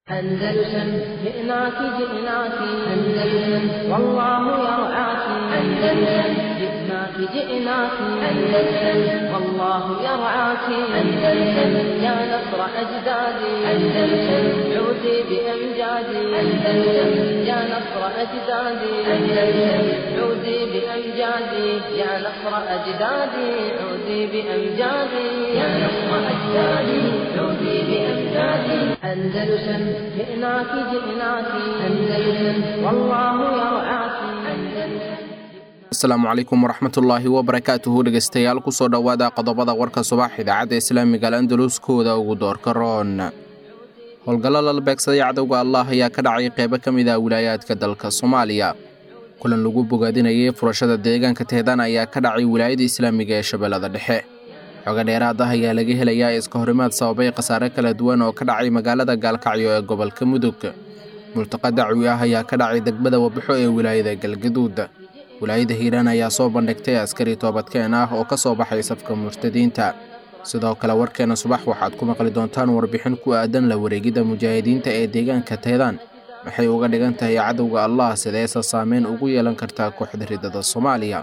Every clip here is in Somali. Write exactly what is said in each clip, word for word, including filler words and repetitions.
أندلسن جئناك جئناك أندلسن والله يرعاك أندلسن جئناك جئناك أندلسن والله يرعاك أندلسن يا نصر أجدادي أندلسن عودي بأمجادي أندلسن يا نصر أجدادي أندلسن عودي بأمجادي يا نصر أجدادي عودي بأمجادي يا نصر أجدادي عودي بأمجادي أندلسن جئناك جئناك أندلسن والله يرعاك أندلسن. asalaamu calaykum waraxmatullaahi wabarakaatuhu dhegeystayaal kusoo dhowaada qodobada warka subax idaacadda islaamiga al-andalus kooda ugu doorka roon. howlgallo la beegsaday cadowga allah ayaa ka dhacay qeybo ka mid ah wilaayaadka dalka Soomaaliya. kulan lagu bogaadinayay furashada deegaanka Teedaan ayaa ka dhacay wilaayada islaamiga ee Shabeellada Dhexe. xoga dheeraad ah ayaa laga helayaa iska horimaad sababay khasaare kala duwan oo ka dhacay magaalada Gaalkacyo ee gobolka Mudug. multaqad dacwi ah ayaa ka dhacay degmada Wabixo ee wilaayada Galgaduud. wilaayada Hiiraan ayaa soo bandhigtay askari toobadkeen ah oo ka soo baxay safka murtadiinta. sidoo kale warkeena subax waxaad ku maqli doontaan warbixin ku aadan la wareegida mujaahidiinta ee deegaanka Teedaan. maxay uga dhigan tahay cadowga Allah sidee saameyn ugu yeelan kartaa kooxda ridada Soomaaliya.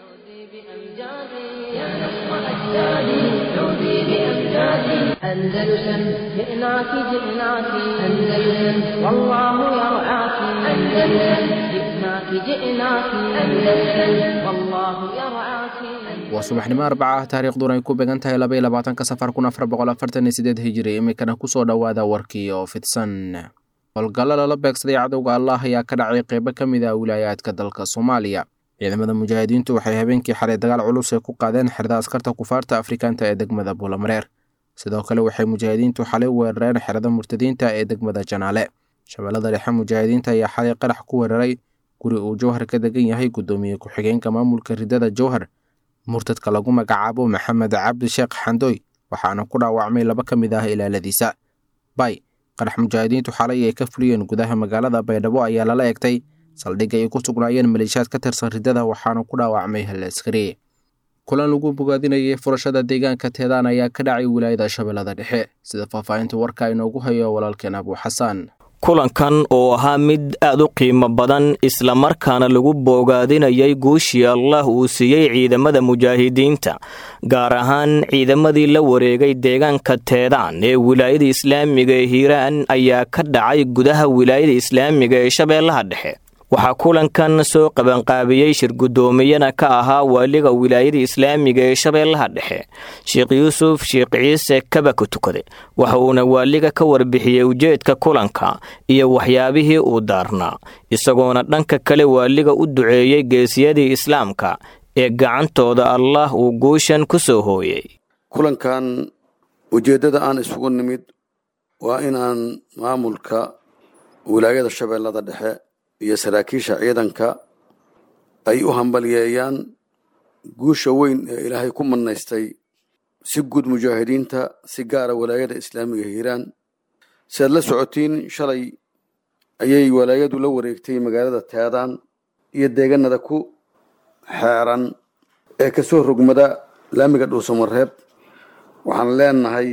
أندلسن جئناك جئناك أندلسن والله يرعاك أندلسن جئناك جئناك أندلسن والله يرعاك. waa subaxnimo arbaca ah taariikhduna ay ku beegan tahay laba iyo labaatanka safar kun afar boqol afartan iyo siddeed hijri imikana kusoo dhowaada warkii oo fidsan. howlgallo lala beegsaday cadowga Allah ayaa ka dhacay qeybo ka mid ah wilaayaadka dalka Soomaaliya. ciidamada mujaahidiintu waxay habeenkii xalay dagaal culus ku qaadeen xerada askarta kufaarta Afrikaanta ee degmada Buulamareer. sidoo kale waxay mujaahidiintu xalay weerareen xerada murtadiinta ee degmada Janaale. Shabeellada Dhexe mujaahidiinta ayaa xalay qarax ku weeraray guri uu Jowhar ka degan yahay gudoomiye ku-xigeenka maamulka ridada Jowhar murtadka lagu magacaabo Maxamed Cabdi Sheekh Xandoy waxaana ku dhaawacmay laba ka mid ah ilaaladiisa. bay qarax mujaahidiintu xalay ay ka fuliyeen gudaha magaalada Baydhabo ayaa lala eegtay saldhig ay ku sugnaayeen maleeshiyaad ka tirsan ridada waxaana ku dhaawacmay hal askari. kulan lagu bogaadinayay furashada deegaanka Teedaan ayaa ka dhacay wilaayada Shabeellada Dhexe sida faahfaahinta warka inoogu hayo walaalkeen Abu Xasan. kulankan oo ahaa mid aad u qiimo badan isla markaana lagu bogaadinayay guushii Allah uu siiyey ciidamada mujaahidiinta gaar ahaan ciidamadii la wareegay deegaanka Teedaan ee wilaayada islaamiga ee Hiiraan ayaa ka dhacay gudaha wilaayada islaamiga ee Shabeellaha Dhexe. waxaa kulankan soo qabanqaabiyey shir gudoomiyana ka ahaa waaliga wilaayada islaamiga ee Shabeellaha Dhexe Sheekh Yuusuf Sheekh Ciise Kaba ku tukade waxa uuna waaliga ka warbixiyay ujeedka kulanka iyo waxyaabihii uu daarnaa isagoona dhanka kale waaliga u duceeyay geesiyadii islaamka ee gacantooda Allah uu guushan ku soo hooyay. kulankan ujeedada aan isugu nimid waa inaan maamulka wilaayada Shabeellada Dhexe iyo saraakiisha ciidanka ay u hambalyeeyaan guusha weyn ee Ilaahay ku manaystay si guud mujaahidiinta si gaara walaayada islaamiga Hiiraan. si la socotiin shalay ayay walaayadu la wareegtay magaalada Teedaan iyo deegaanada ku xeeran ee ka soo rogmada laamiga Dhuusamareeb. waxaan leenahay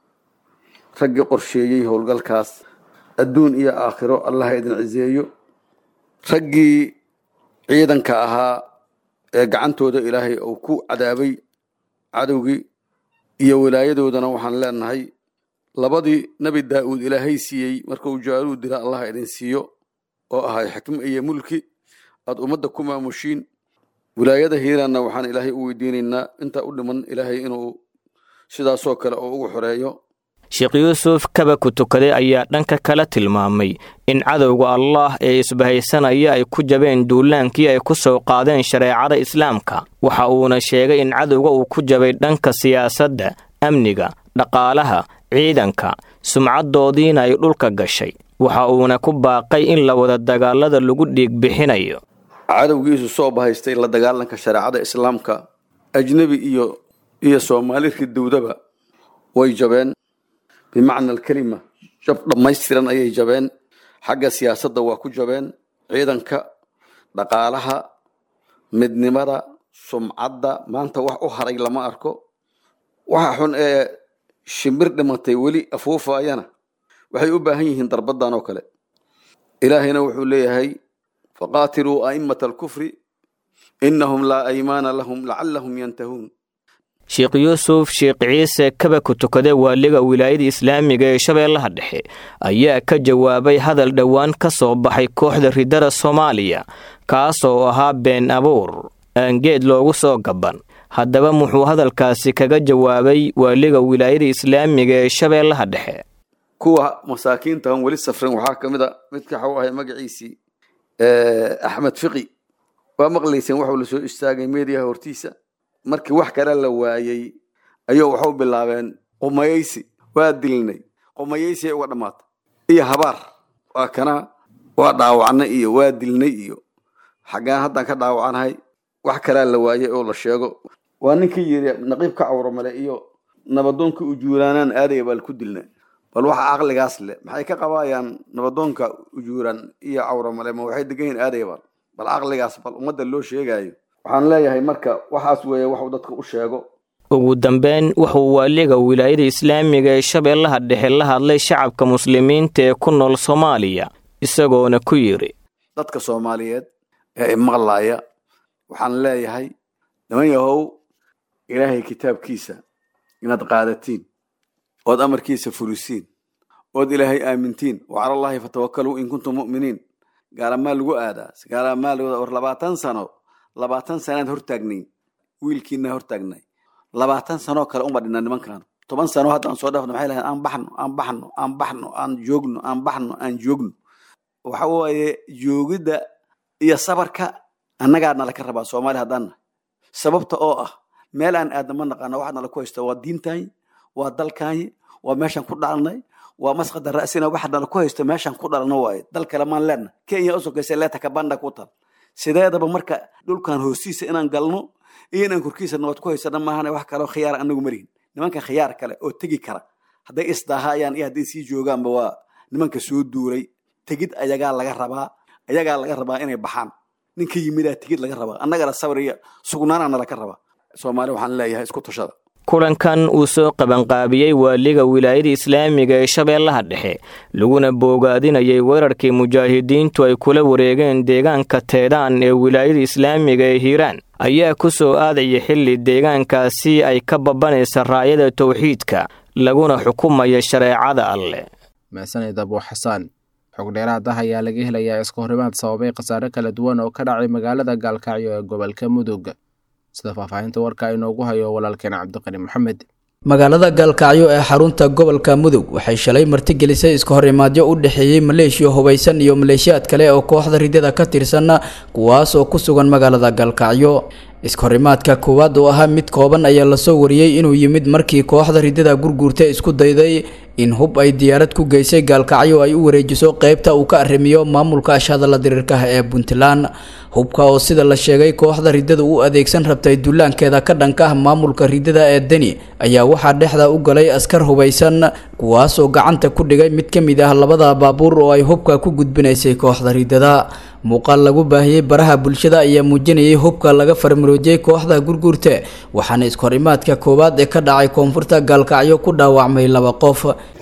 raggii qorsheeyay howlgalkaas adduun iyo aakhiro Allah idin cizeeyo. raggii ciidanka ahaa ee gacantooda Ilaahay uu ku cadaabay cadowgii iyo walaayadoodana waxaan leenahay labadii nabi Daawud Ilaahay siiyey markuu Jaaluud dira Allah idin siiyo oo ahay xikmad iyo mulki aad ummadda ku maamushiin. wilaayada Hiiraanna waxaan Ilaahay u weydiinaynaa inta u dhiman Ilaahay inuu sidaas oo kale ugu xoreeyo. Sheekh Yuusuf Kaba ku tukade ayaa dhanka kala tilmaamay in cadowga Allah ee isbahaysanaya ay ku jabeen duulaankii ay ku soo qaadeen shareecada islaamka. waxa uuna sheegay in cadowga uu ku jabay dhanka siyaasadda, amniga, dhaqaalaha, ciidanka, sumcadoodiina ay dhulka gashay. waxa uuna ku baaqay in la wada dagaalada lagu dhiig bixinayo. cadowgiisu soo bahaystay la dagaalanka shareecada islaamka ajnabi iyo iyo Soomaali ridowdaba way jabeen بمعنى الكلمة جب دميسترن أي جبان حاجة سياسة دوا كجبان عيدا ك دقالها مدن مرة سمعة ما أنت وح أخرج لما أركو وحن شمر لما تقولي أفوفا أنا waxay u baahan yihiin darbadan oo kale ilaahayna wuxuu leeyahay faqaatiluu a'immata alkufri innahum laa aymaana lahum lacallahum yantahuun sheekh yuusuf sheekh ciise kaba ku tukada waaliga wilaayada islaamiga ee shabeellaha dhexe ayaa ka jawaabay hadal dhowaan ka soo baxay kooxda ridada Soomaaliya kaas oo ahaa been abuur aan geed loogu soo gaban haddaba muxuu hadalkaasi kaga jawaabay waaliga wilaayada islaamiga ee shabeellaha dhexe kuwa masaakiinta aan wali safran waxaa kamid ah midka xaw ahay magaciisi ee Axmed Fiqi waa maqlaysan waxa la soo istaagay meediyaha hortiisa markii wax kale la waayay ayuu waxa uu bilaabeen qomaysi waa dilnay qomaysi uga dhamaatay iyo habar waa kana waa dhaawacnay iyo waa dilnay iyo xagaan hadan ka dhaawacanahay wax kale la waayay oo la sheego waa ninkii yiri naqiibka awramale iyo nabadoonka u juuraanaan aaday bal ku dilnay bal waxa aqligaas leh maxay ka qabaayaan nabadoonka u juuraan iyo awramale ma waxay degayn aaday bal bal aqligaas bal umada loo sheegayo waxaan leeyahay marka waxaas weeye wax uu dadka u sheego ugu dambeyn wuxuu waaliga wilaayada islaamiga ee shabeellaha dhexe la hadlay shacabka muslimiinta ee ku nool Soomaaliya isagoona ku yiri dadka Soomaaliyeed ee maqlaaya waxaan leeyahay niman yahow ilaahay kitaabkiisa inaad qaadatiin oo amarkiisa fulisiin oo ilaahay aamintiin wa ala allahi fatawakkalu in kuntum mu'miniin gaar ma lagu aadaa gaar ma lagu war labaatan sano labaatan sano hortaagnayn wiilkiina hortaagnay labaatan sano kale uma dhinna nimankan toban sano hadaan soo dhaafno maxay lahayn aan baxno aan baxno aan baxno aan joogno aan baxno aan joogno waxa weeye joogida iyo sabarka annaga nala ka rabaa Soomaali hadaan sababta oo ah meel aan aadama naqana waxna la ku haysto waa diintaay waa dalkaay waa meeshan ku dhacnay waa masqada raasina waxna la ku haysto meeshan ku dhalno waay dal kale maan leena Kenya oo soo geysay leeta ka banda ku tal sideedaba marka dhulkan hoostiisa inaan galno iyo inaan korkiisa nabad ku haysano maahan wax kale oo khiyaar anagu marin nimanka khiyaar kale oo tagi kara haday isdaahayaan iyo haday sii joogaanba waa nimanka soo duulay tagid ayaga laga rabaa ayaga laga rabaa inay baxaan ninka yimid tagid laga rabaa annaga la sabriya sugnaanana laga rabaa Soomaali waxaan leeyahay isku tashada kulankan uu soo qaban qaabiyay waaliga wilaayada islaamiga ee shabeellaha dhexe laguna boogaadinayay weerarkii mujaahidiintu ay kula wareegeen deegaanka Teedaan ee wilaayada islaamiga ee Hiiraan ayaa ku soo aadaya xilli deegaankaasi ay ka babanaysa raayada tawxiidka laguna xukumayo shareecada alle maasanid Abu Xasaan xog dheeraad ah ayaa laga helayaa iska horimaad sababay khasaare kala duwan oo ka dhacay magaalada Gaalkacyo ee gobolka Mudug sida faafahinta warka inoogu hayo walaalkeen Cabdiqani Maxamed magaalada Gaalkacyo ee xarunta gobolka Mudug waxay shalay martigelisay iska horimaadyo u dhaxeeyay Maleeshiya hubaysan iyo maleeshiyaad kale oo kooxda ridada ka tirsan kuwaas oo ku sugan magaalada Gaalkacyo iska horimaadka koowaad oo ahaa mid kooban ayaa la soo wariyay inuu yimid markii kooxda ridada gurguurta isku dayday in hub ay diyaarad ku geysay Gaalkacyo ay u wareejiso qaybta uu ka arrimiyo maamulka ashada la diriirka ee Puntland hubka oo sida la sheegay kooxda ridada u adeegsan rabtay duulaankeeda ka dhanka ah maamulka ridada ee Dani ayaa waxa dhexda u galay askar hubaysan kuwaas oo gacanta ku dhigay mid kamid ah labada baabuur oo ay hubka ku gudbinaysay kooxda ridada muuqaal lagu baahiyay baraha bulshada ayaa muujinayay hubka laga farmaroojay kooxda gurguurta waxaana iska horimaadka koowaad ee ka dhacay koonfurta Gaalkacyo ku dhaawacmay laba qof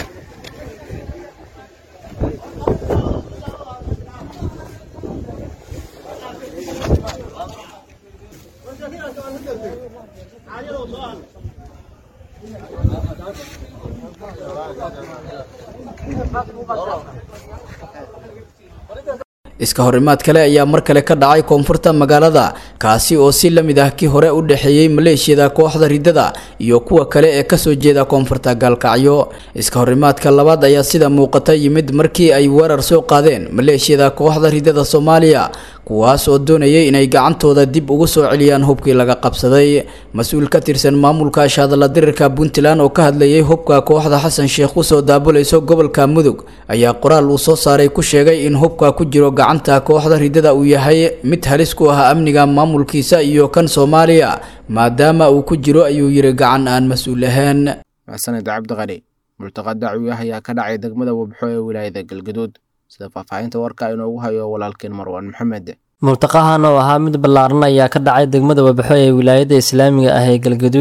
iska horimaad kale ayaa mar kale ka dhacay koonfurta magaalada kaasi oo si lamid ah kii hore u dhaxeeyay maleeshiyada kooxda ridada iyo kuwa kale ee ka soo jeeda koonfurta Gaalkacyo iska horimaadka labaad ayaa sida muuqata yimid markii ay weerar soo qaadeen maleeshiyada kooxda ridada Soomaaliya kuwaas oo doonayay inay gacantooda dib ugu soo celiyaan hubkii laga qabsaday mas'uul ka tirsan maamulka ashada la diriirka Puntland oo ka hadlayay hubka kooxda Xasan Sheekh u soo daabulayso gobolka Mudug ayaa qoraal uu soo saaray ku sheegay in hubka ku jiro gacanta kooxda ridada uu yahay mid halis ku ah amniga maamulkiisa iyo kan Soomaaliya maadaama uu ku jiro ayuu yiri gacan aan mas'uul ahayn maasanid Cabdiqani multaqad dacwi ah ayaa ka dhacay degmada Wabxo ee wilaayada Galgaduud sida faafahinta warka inoogu hayo walaalkeen Marwan Maxamed multaqahan oo ahaa mid ballaaran ayaa ka dhacay degmada Wabxo ee wilaayada Islaamiga ah ee Galgaduud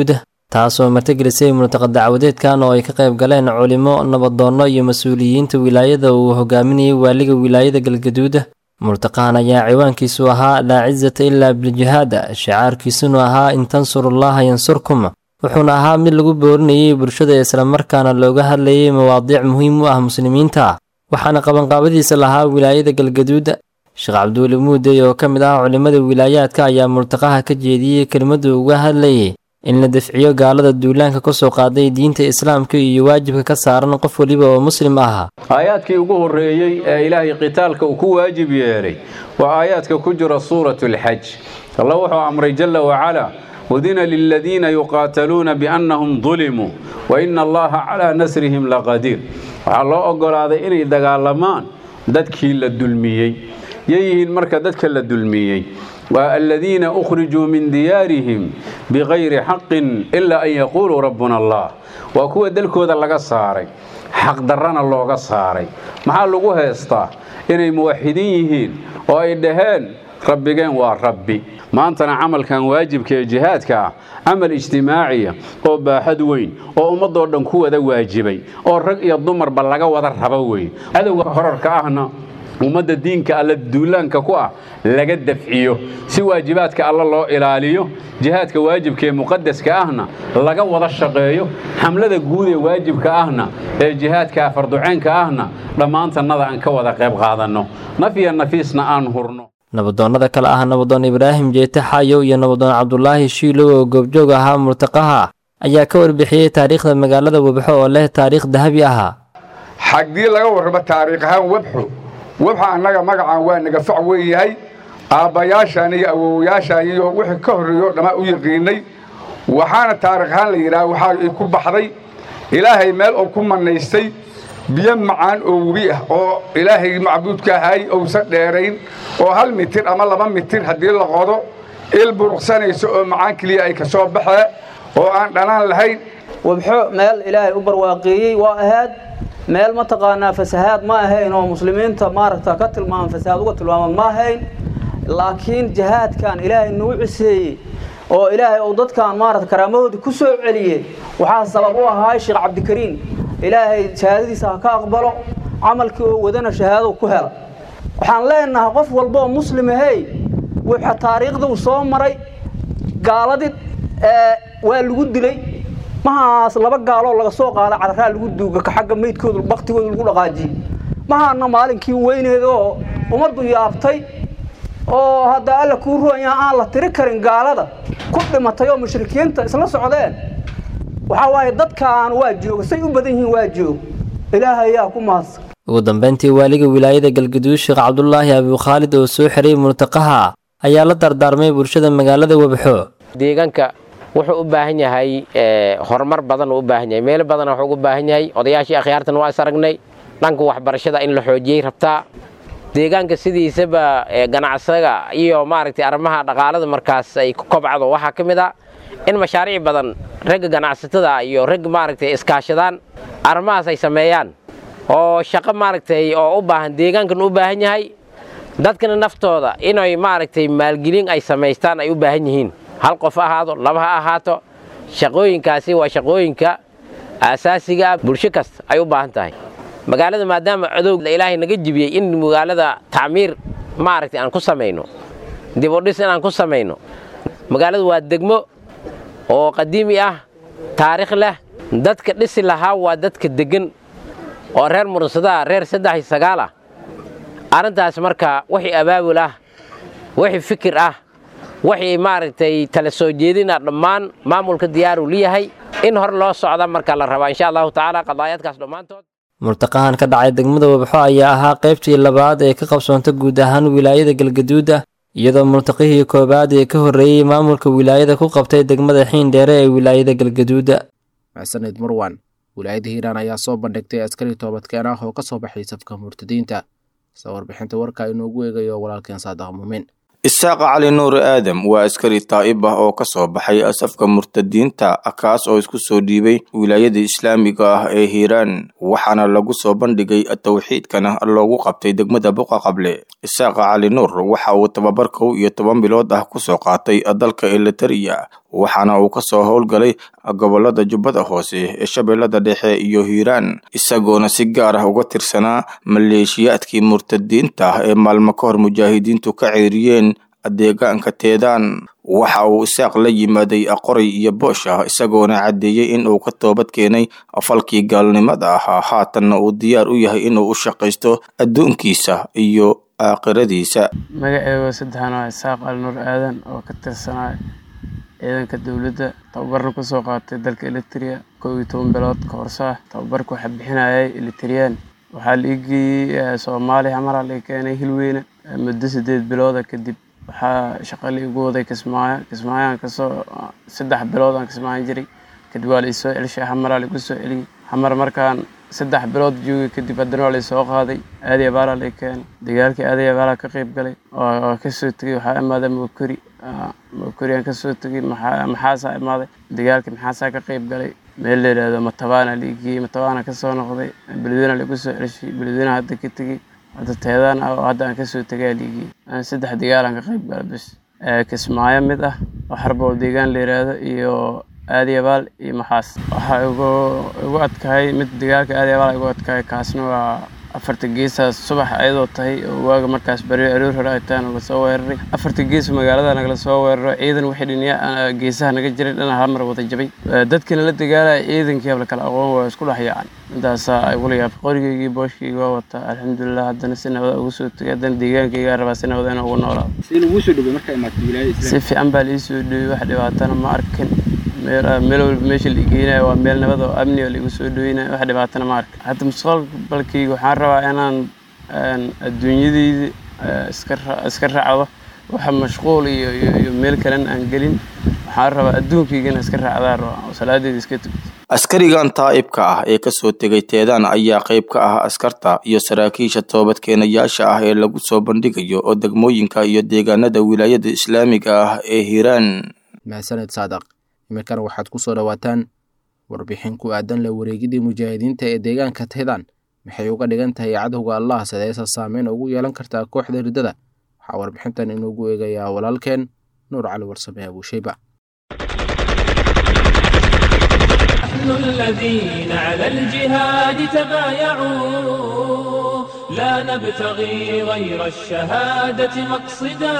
taasoo martigelisay multaqa dacwadeedkan oo ay ka qayb galeen culimo nabadoonno iyo mas-uuliyiinta wilaayada uu hogaaminayay waaliga wilaayada galgaduud. multaqahan ayaa ciwaankiisu ahaa laa cizata ilaa biljihaada, shicaarkiisuna ahaa in tansurullaha yansurkum, wuxuuna ahaa mid lagu boorinayay bulshada islamarkaana looga hadlayay mawaadiic muhiim u ah muslimiinta, waxaana qabanqaabadiisa lahaa wilaayada galgaduud. sheekh cabduuli muudey oo ka mid ah culimada wilaayaadka ayaa multaqaha ka jeediyey kelimadu uga hadlayay in la dafciyo gaalada duulaanka ka soo qaaday diinta islaamka iyo waajibka ka saaran qof waliba oo muslim ah. aayaadkii ugu horeeyay ee ilaahay qitaalka uu ku waajib yeelay waa aayaadka ku jira suuratul xaj. Allah wuxuu amray jalla wa ala wadina lilladina yuqaataluuna biannahum dhulimuu wa inna allaha ala nasrihim laqadiir. waxaa loo ogolaaday inay dagaalamaan dadkii la dulmiyey. yayihiin marka dadka la dulmiyey waa alladina ukhrijuu min diyaarihim bighayri haqqin illa an yaquluu rabbuna allah. waa kuwa dalkooda laga saaray xaq darrana looga saaray. maxaa lagu heestaa inay muwaxidiin yihiin oo ay dhaheen rabbigeen waa rabbi. maantana camalkan waajibka ee jihaadka ah camal ijtimaaciya oo baaxad weyn oo ummadoo dhan ku wada waajibay oo rag iyo dumarba laga wada rabo weyn. cadowga horarka ahna ummadda diinka alla duulaanka ku ah laga dafciyo si waajibaadka alla loo ilaaliyo. jihaadka waajibka ee muqaddaska ahna laga wada shaqeeyo. xamlada guud ee waajibka ahna ee jihaadka farduceenka ahna dhammaantannada aan ka wada qayb qaadanno, naf iyo nafiisna aan hurno. nabadoonnada kale ah nabadoon ibraahim jeete xaayo iyo nabadoon cabdulaahi shiilow oo goobjoog ahaa multaqaha ayaa ka warbixiyey taariikhda magaalada webxo oo leh taariikh dahabi ahaa. xagdii laga warramo taariikh ahaan webxo webxa annaga magacaan waa naga fac weyn yahay. aabbayaashaan iyo awowayaashaan iyo wixii ka horreeyo dhammaan u yaqiinay. waxaana taariikh ahaan la yidhaha waxaa ay ku baxday ilaahay meel oo ku manaystay biyo macaan oo webi ah oo ilaahay macbuudka ahay uusan dheerayn oo hal mitir ama laba mitir haddii la qodo il buruqsanayso oo macaan keliya ay ka soo baxee oo aan dhanaan lahayn. webxo meel ilaahay u barwaaqeeyey waa ahaad meel mataqaanaa fasahaad ma ahayn oo muslimiinta maaragta ka tilmaaman fasahaad uga tilmaaman ma ahayn. laakiin jihaadkan ilaahay nagu ciseeyey oo ilaahay uu dadkan maaragta karaamahoodii ku soo celiyey waxaa sabab u ahaa sheekh cabdikariin. ilaahay shahaadadiisa ha ka aqbalo, camalkii oo wadana shahaado ku hela. waxaan leenahay qof walba oo muslim ahay waxa taariikhda uu soo maray gaaladii ee waa lagu dilay mahaas laba gaalo laga soo qaaday cadraa lagu duuga ka xagga meydkooda waqtigooda lagu dhaqaajiyay. mahaana maalinkii weyneed oo umadu yaabtay oo hadda alla ku ruuyaa aan la tiri karin gaalada ku dhimatay oo mushrikiinta isla socdeen. waxa waaye dadkaan waa jooga say u badan yihiin waa joog. ilaahay yaa ku mahadsan. ugu dambeyntii waaliga wilaayada galgaduud sheekh cabdulaahi abu khaalid oo soo xiray multaqaha ayaa la dardaarmay bulshada magaalada webxo. deegaanka wuxuu u baahan yahay horumar badan u baahan yahay meel badan wuxuu u baahan yahay odayaashii akhyaartan waa saragnay dhanka waxbarashada in la xoojiyay rabtaa. deegaanka sidiisaba ganacsiga iyo maaragtay arrimaha dhaqaalada markaas ay ku kobcdo waxa kamid ah in mashaariic badan rag ganacsatada iyo rag maaragtay iskaashadaan arrimahaas ay sameeyaan oo shaqo maaragtay oo u baahan deegaankan u baahan yahay. dadkana naftooda inay maaragtay maalgelin ay sameystaan ay u baahan yihiin. hal qof ahaado laba ha ahaato shaqooyinkaasi waa shaqooyinka asaasiga bulsho kasta ay u baahan tahay. magaalada maadaama cadowga ilaahay naga jibiyay in magaalada tacmiir maaragtay aan ku sameeyno dib u dhis aan ku sameeyno. magaaladu waa degmo oo qadiimi ah taariikh leh. dadka dhisi lahaa waa dadka degan oo reer mursada reer saddex iyo sagaal ah. arintaas marka wixii abaabul ah wixii fikir ah wixii maaragtay tala soo jeedina dhammaan maamulka diyaar u leeyahay in hor loo socdo marka la rabo insha Allah taala qadaayadkaas dhamaantood. multaqahan ka dhacay degmada webxo ayaa ahaa qaybtii labaad ee ka qabsoontay guud ahaan wilaayada galgaduud iyadoo multaqihii koobaad ee ka horeeyay maamulka wilaayada ku qabtay degmada xiindheere ee wilaayada galgaduud. maxsanid marwan wilaayada hiiraan ayaa soo bandhigtay askari toobadkeen ah oo ka soo baxay safka murtadiinta. soo warbixinta warka inoogu eegayo walaalkeen saadaaq muumin. isaaq cali nuur aadam waa askari taa'ib ah oo ka soo baxay safka murtadiinta kaas oo isku soo dhiibay wilaayada islaamiga ah ee hiiraan waxaana lagu soo bandhigay tawxiidkana loogu qabtay degmada buqa qable. isaaq cali nuur waxa uu tababar kow iyo toban bilood ah ku soo qaatay dalka Eritrea waxaana uu ka soo howlgalay gobolada jubbada hoose ee shabeellada dhexe iyo hiiraan isagoona si gaar ah uga tirsanaa maleeshiyaadkii murtadiinta ee maalmo ka hor mujaahidiintu ka ceeriyeen deegaanka teedaan. waxa uu isaaq la yimaaday qoray iyo boosha isagoona caddeeyey in uu ka toobad keenay falkii gaalnimada ahaa haatanna uu diyaar u yahay inuu u shaqaysto adduunkiisa iyo aakhiradiisa. magacayga saddexan waa isaaq alnuur aadan oo ka tirsanaa ciidanka dowladda tababarna kusoo qaatay dalka Eritrea kow iyo toban bilood ka horsa tababarku waxa bixinayay Eritrean waxaa la igii Soomaaliya amara la keenay Hilweyne muddo sideed bilood kadib waxaa shaqo la igu waday Kismaayo Kismaayo ka soo saddex bilood aan Kismaayo jiray kadib waa la isoo celshay Xamar la igu soo celiyay Xamar markaan saddex bilood joogay kadib haddana la soo qaaday aadiya baala la keenay dagaalkii aadiya baala ka qayb galay oo ka soo tagay waxaa imaaday Mukuri Mukuri aan ka soo tagay maxaa imaaday dagaalkii maxaa ka qayb galay meel la yiraahdo Matabaana la igii Matabaana ka soo noqday Beledweyne la igu soo celshay Beledweyne hadda ka tagay hadda teedaan oo hadda aan ka soo tagay liigi aan saddex dagaal aan ka qayb galay bas Kismaayo mid ah oo xarbo deegaan la yiraahdo iyo aadiya baal iyo maxaas waxa ugu ugu adkaay mid dagaalka aadiya baal ugu adkaay kaasna waa afarta geesaas subax ayadoo tahay oo waaga markaas bari aroor hore ay taan la soo weeraray afarta gees magaalada naga soo weeraray ciidan wixii dhiniya geesaha naga jiray dhana hal mar wada jabay dadkina la dagaalay ciidankii la kala aqoon waa isku dhaxyaan intaas ay wali yaab qorigii booshkii waa wata alxamdulillah haddana si nabad ugu soo tagay haddana deegaankayga rabaa si nabad inuu ugu noolaado si lagu soo dhaway markay imaatay wilaayada si fiican baa la soo dhaway wax dhibaatana ma arkin meel meesha la geeyay waa meel nabad oo amni oo lagu soo dhaweynay wax dhibaatana ma arkin hadda mustaqbalkayga waxaan rabaa inaan adduunyadayda iska iska raacdo waxa mashquul iyo iyo meel kale aan galin waxaan rabaa adduunkaygana iska raacdaa oo salaadeeda iska tugto. askarigan taa'ibka ah ee ka soo tegay teedaan ayaa qayb ka ah askarta iyo saraakiisha toobadkeenayaasha ah ee lagu soo bandhigayo oo degmooyinka iyo deegaanada wilaayada islaamiga ah ee Hiiraan. mahadsanid Saadaq. iminkan waxaad ku soo dhawaataan warbixin ku aadan la wareegidii mujaahidiinta ee deegaanka teedaan maxay uga dhigan tahay cadowga Allah sideesa saameyn ugu yeelan kartaa kooxda ridada. waxaa warbixintan inoogu eegayaa walaalkeen Nuur Cali Warsame Abu Shayba. نحن الذين على الجهاد تبايعوا لا نبتغي غير الشهادة مقصدا.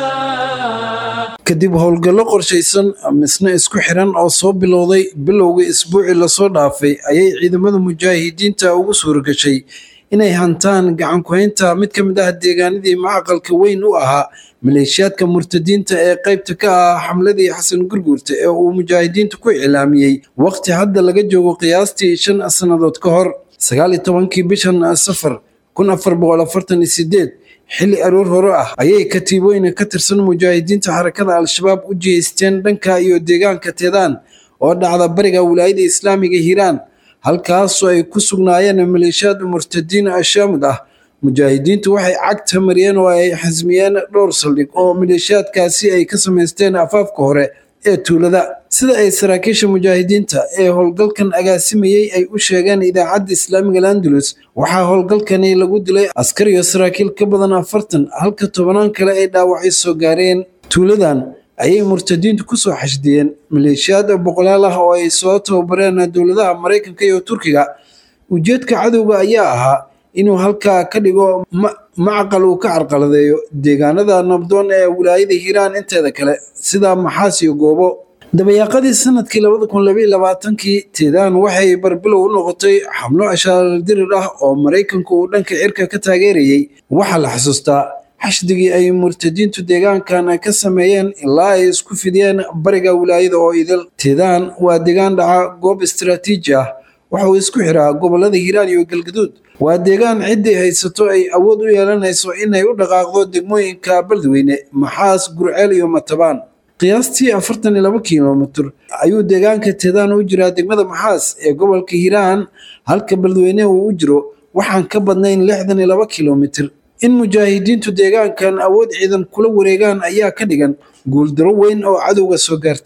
kadib howlgallo qorshaysan misna isku xiran oo soo bilowday bilowga isbuucii la soo dhaafay ayay ciidamada mujaahidiinta ugu suuragashay inay hantaan gacan ku haynta mid ka mid ah deegaanadii macaqalka weyn u ahaa maleeshiyaadka murtadiinta ee qaybta ka ah xamladii Xasan Gurguurta ee uu mujaahidiintu ku ilaamiyay waqti hadda laga joogo qiyaastii shan sanadood ka hor sagaal iyo tobankii bishan Safar kun afar boqol afartan iyo sideed xilli aroor hore ah ayay katiibooyin ka tirsan mujaahidiinta xarakada al-shabaab u jeesteen dhanka iyo deegaanka teedaan oo dhacda bariga wilaayada islaamiga Hiiraan halkaas oo ay ku sugnaayeen maleeshiyaad murtadiin ashaamid ah. mujaahidiintu waxay cagta mariyeen oo ay xasmiyeen dhowr saldhig oo maleeshiyaadkaasi ay ka sameysteen afaafka hore ee tuulada sida ay saraakiisha mujaahidiinta ee howlgalkan agaasimayay ay u sheegeen idaacadda islaamiga Andalus. waxaa howlgalkani lagu dilay askar iyo saraakiil ka badan afartan halka tobanaan kale ay dhaawacyo soo gaareen. tuuladan ayay murtadiintu ku soo xashdiyeen maleeshiyaad boqolaal ah oo ay soo tababareen dowladaha Mareykanka iyo Turkiga. ujeedka cadowga ayaa ahaa inuu halkaa ka dhigo macaqal uu ka carqaladeeyo deegaanada nabdoon ee wilaayada Hiiraan inteeda kale sida Maxaas iyo Goobo. dabayaaqadii sanadkii laba kun iyo labaatan-kii teedaan waxay barbilow u noqotay xamlo ashaar dirir ah oo Mareykanku uu dhanka cirka ka taageerayay. waxaa la xasuustaa xashdigii ay murtadiintu deegaankan ka sameeyeen ilaa ay isku fidiyeen bariga wilaayada oo idil. teedaan waa deegaan dhaca goob istiraatiiji ah waxa uu isku xiraa gobolada Hiiraan iyo Galgaduud. waa deegaan ciddii haysato ay awood u yeelanayso inay u dhaqaaqdo degmooyinka Beledweyne, Maxaas, Gurceel iyo Matabaan. qiyaastii afartan iyo laba kiiloomitir ayuu deegaanka teedaan u jiraa degmada Maxaas ee gobolka Hiiraan halka Beledweyne uu u jiro waxaan ka badnayn lixdan iyo laba kiiloomitir. in mujaahidiintu deegaankan awood ciidan kula wareegaan ayaa ka dhigan guuldaro weyn oo cadowga soo gaartay.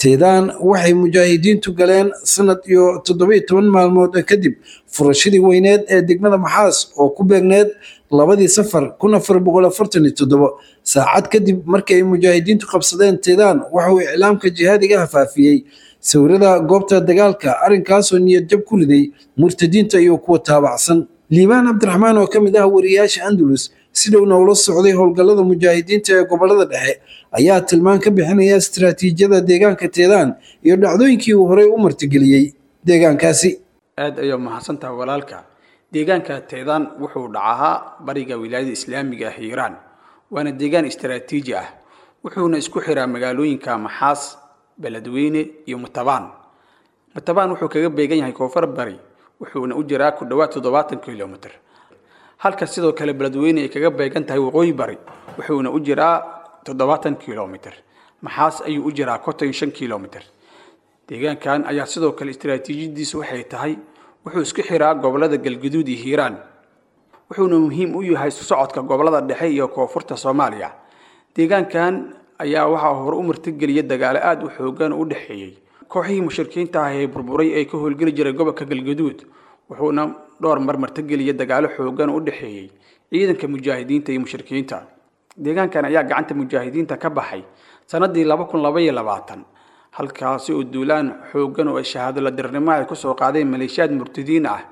teedaan waxay mujaahidiintu galeen sanad iyo toddoba iyo toban maalmood kadib furashadii weyneed ee degmada maxaas oo ku beegneed labadii safar kun afar boqol afartan iyo toddoba saacad kadib markii ay mujaahidiintu qabsadeen teedaan waxa uu iclaamka jihaadiga hafaafiyey sawirada goobta dagaalka arrinkaasoo niyad jab ku riday murtadiinta iyo kuwa taabacsan liibaan cabdiraxmaan oo ka mid ah wariyaasha andalus si dhowna ula socday howlgallada mujaahidiinta ee gobolada dhexe ayaa tilmaan ka bixinaya istiraatiijiyada deegaanka teedaan iyo dhacdooyinkii uu horey u martigeliyey deegaankaasi. aad ayuu mahadsantahay walaalka. deegaanka teedaan wuxuu dhacahaa bariga wilaayada islaamiga ah hiiraan waana deegaan istiraatiiji ah wuxuuna isku xiraa magaalooyinka maxaas beledweyne iyo mutabaan. mutabaan wuxuu kaga beegan yahay koonfur bari wuxuuna u jiraa ku dhawaad toddobaatan kiiloomitir halka sidoo kale beledweyne ay kaga beegan tahay waqooyi bari wuxuuna u jiraa toddobaatan kiiloomitir maxaas ayuu u jiraa konton iyo shan kiiloomitir. deegaankan ayaa sidoo kale istiraatiijiyadiisu waxay tahay wuxuu isku xiraa gobolada galgaduud iyo hiiraan wuxuuna muhiim u yahay socodka gobolada dhexe iyo koonfurta Soomaaliya. deegaankan ayaa waxaa hore u martigeliyay dagaal aad u xoogan u dhaxeeyay kooxihii mushrikiinta ah ee burburay ay ka howlgeli jiray gobolka galgaduud wuxuuna dhowr mar martigeliyay dagaal xoogan u dhaxeeyay ciidanka mujaahidiinta iyo mushrikiinta. deegaankan ayaa gacanta mujaahidiinta ka baxay sanadii laba kun laba iyo labaatan halkaasi oo duulaan xoogan oo shahaado la dirnimo ay ku soo qaadeen maleeshiyaad murtadiin ah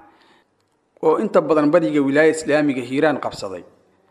oo inta badan bariga wilaayada islaamiga hiiraan qabsaday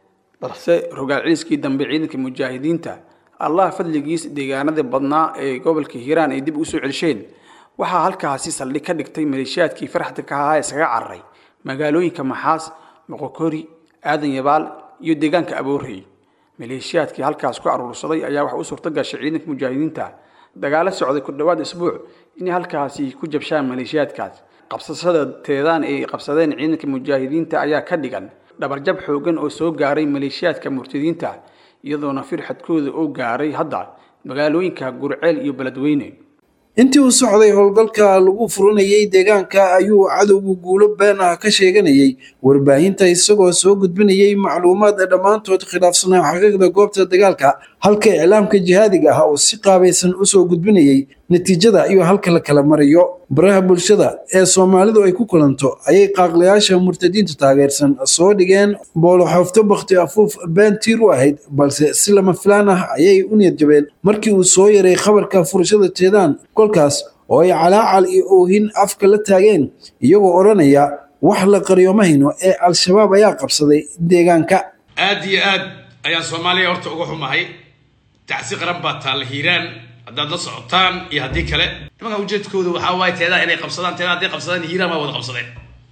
balse rogaal ciiskii dambe ciidanka mujaahidiinta allah fadligiis deegaanada badnaa ee gobolka hiiraan ay dib u soo celsheen waxaa halkaasi saldhig ka dhigtay maleeshiyaadkii farxadka ka ahaa isaga cararay magaalooyinka maxaas moqokori aadan yabaal iyo deegaanka aboorey. maleeshiyaadkii halkaas ku aruursaday ayaa wax u suurta gashay ciidanka mujaahidiinta dagaalo socday ku dhawaad isbuuc inay halkaasi ku jabshaan maleeshiyaadkaas. qabsashada teedaan ay qabsadeen ciidanka mujaahidiinta ayaa ka dhigan dhabarjab xoogan oo soo gaaray maleeshiyaadka murtadiinta iyadoona firxadkooda oo gaaray hadda magaalooyinka Gurceel iyo Beledweyne. intii uu socday howlgalka lagu furanayay deegaanka ayuu cadowgu guulo been ah ka sheeganayay warbaahinta isagoo soo gudbinayay macluumaad dhammaantood khilaafsanaa xaqiiqda goobta dagaalka halka iclaamka jihaadiga ah oo si qaabaysan u soo gudbinayay natiijada iyo halka la kala marayo. baraha bulshada ee Soomaalidu ay ku kulanto ayay qaaqlayaasha murtadiinta taageersan soo dhigeen boolo xafto bakhti afuuf been tiir u ahayd balse si lama filaan ah ayay u niyad jabeen markii uu soo yaray khabarka furashada teedaan kolkaas oo ay calaacal iyo oohin afka la taageen iyagoo oranaya wax la qariyo ma hayno ee al-shabaab ayaa qabsaday deegaanka. aad iyo aad ayaa Soomaaliya horta uga xumahay tacsi qaran baa taal hiiraan haddaad la socotaan iyo haddii kale nimanka ujeedkooda waxaa waaye teedaa inay qabsadaan teedaa hadday qabsadaan hiiraan waa wada qabsadeen.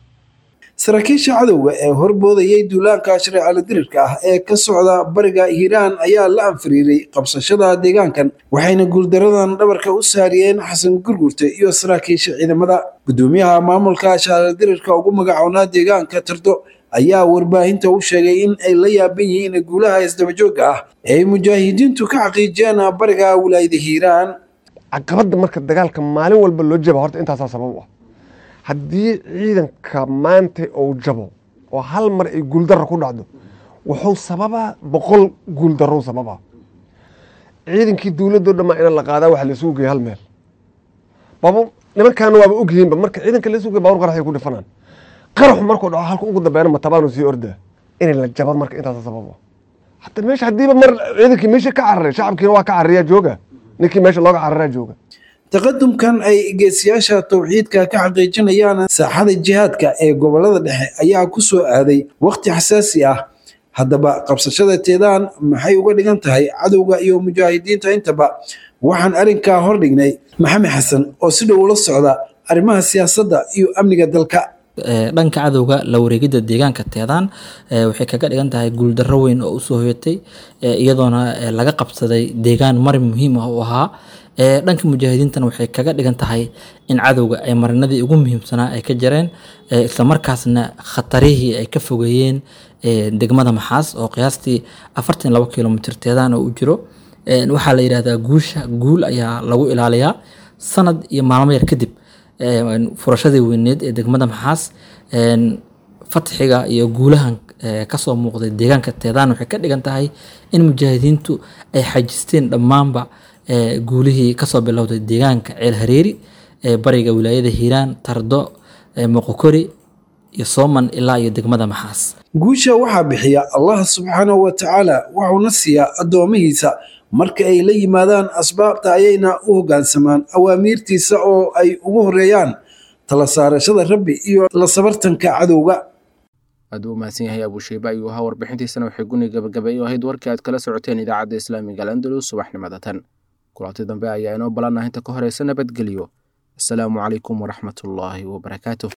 saraakiisha cadowga ee horboodayay duulaanka shareecada dirirka ah ee ka socda bariga hiiraan ayaa la anfiriiray qabsashada deegaankan waxayna guuldaradan dhabarka u saariyeen xasan gurgurte iyo saraakiisha ciidamada. gudoomiyaha maamulka shareecada dirirka ugu magacoonaa deegaanka tardo ayaa warbaahinta u sheegay in ay la yaaban yihiin guulaha isdaba joogga ah ee mujaahidiintu ka xaqiijiyeen bariga wilaayada hiiraan. caqabada marka dagaalka maalin walba loo jabo horta intaasaa sabab u ah. haddii ciidanka maanta uu jabo oo hal mar ay guuldarro ku dhacdo wuxuu sababaa boqol guuldarro sababaa. ciidankii dowladda dhammaa in la qaadaa waxa la isugu geeyay hal meel baba nimankaana waaba ogyihiinba marka ciidanka la isugu geeyay baawur qarax ay ku dhifanaan qarax markuu dhaco halka ugu dambeeyna matabaanu sii ordaa in la jabo marka intaas sababa. hatta meesha hadiiba mar ciidankii meesha ka cararay shacabkiina waa ka carariya jooga ninkii meesha looga cararaa jooga. taqadumkan ay geesiyaasha tawxiidka ka xaqiijinayaan saaxada jihaadka ee gobolada dhexe ayaa ku soo aaday waqti xasaasi ah. haddaba qabsashada teedaan maxay uga dhigan tahay cadowga iyo mujaahidiinta intaba waxaan arrinkaa hordhignay maxamed xasan oo si dhow ula socda arrimaha siyaasadda iyo amniga dalka. dhanka cadowga la wareegida deegaanka teedaan waxay kaga dhigan tahay guuldarro weyn oo usoo hoyatay iyadoona laga qabsaday deegaan marin muhiim ah u ahaa. dhanka mujaahidiintana waxay kaga dhigan tahay in cadowga ay marinadii ugu muhiimsanaa ay ka jareen islamarkaasna khatarihii ay ka fogeeyeen degmada maxaas oo qiyaastii afartan labo kilomitir teedaan oo u jiro. waxaa la yidhahdaa guusha guul ayaa lagu ilaaliyaa. sanad iyo maalmo yar kadib furashadii weyneed ee degmada maxaas fatxiga iyo guulahan kasoo muuqday deegaanka teedaan waxay ka dhigan tahay in mujaahidiintu ay xajisteen dhammaanba guulihii kasoo bilowday deegaanka ceel hareeri ee bariga wilaayada hiiraan tardo moqokori iyo sooman ilaa iyo degmada maxaas. guusha waxaa bixiya allah subxaanahu wa tacaala wuxuuna siiyaa addoomihiisa marka ay la yimaadaan asbaabta ayayna u hoggaansamaan awaamiirtiisa oo ay ugu horeeyaan tala saarashada rabbi iyo la sabartanka cadowga. aad u mahadsan yahay abushayba ayuu ahaa warbixintiisana waxay guni gabagabeeyo ahayd warkii aad kala socoteen idaacadda islaamiga al-andalus subaxnimada tan kulanti dambe ayaa inoo balanaha inta ka horeysa nabadgelyo. asalaamu calaykum waraxmatullaahi wabarakaatuh.